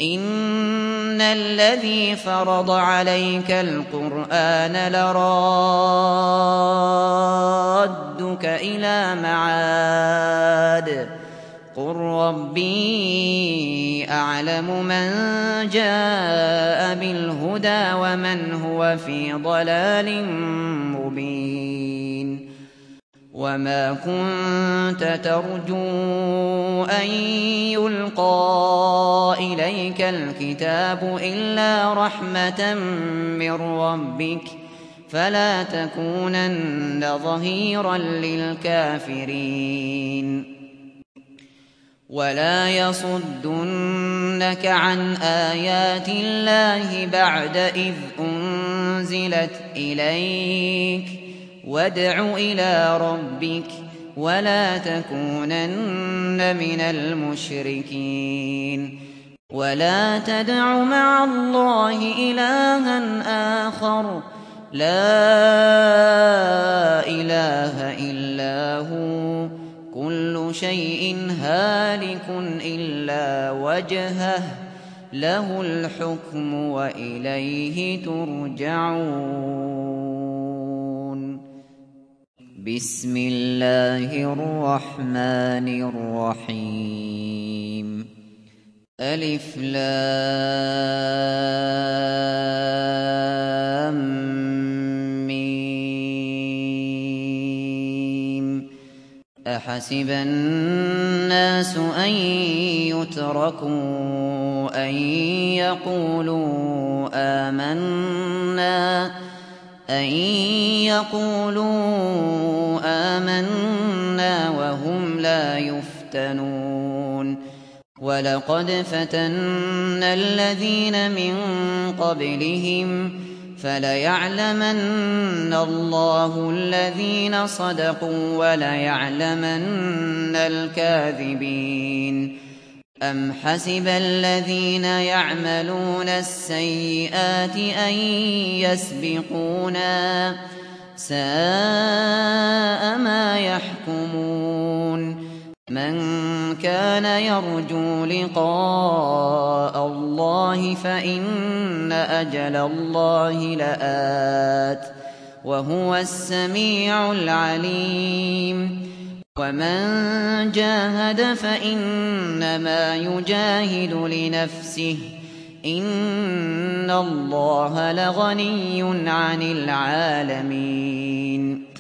إن الذي فرض عليك القرآن لرادك إلى معاد قل ربي أعلم من جاء بالهدى ومن هو في ضلال مبين وما كنت ترجو أن يلقى إليك الكتاب إلا رحمة من ربك فلا تكونن ظهيرا للكافرين ولا يصدنك عن آيات الله بعد إذ أنزلت إليك وادع إلى ربك ولا تكونن من المشركين ولا تدع مع الله إلها آخر لا إله إلا هو كل شيء هالك إلا وجهه له الحكم وإليه ترجعون بسم الله الرحمن الرحيم ألف لام ميم أحسب الناس أن يتركوا أن يقولوا آمنا وهم لا يفتنون ولقد فتنا الذين من قبلهم فليعلمن الله الذين صدقوا وليعلمن الكاذبين أم حسب الذين يعملون السيئات أن يسبقونا ساء ما يحكمون من كان يرجو لقاء الله فإن أجل الله لآت وهو السميع العليم ومن جاهد فإنما يجاهد لنفسه إن الله لغني عن العالمين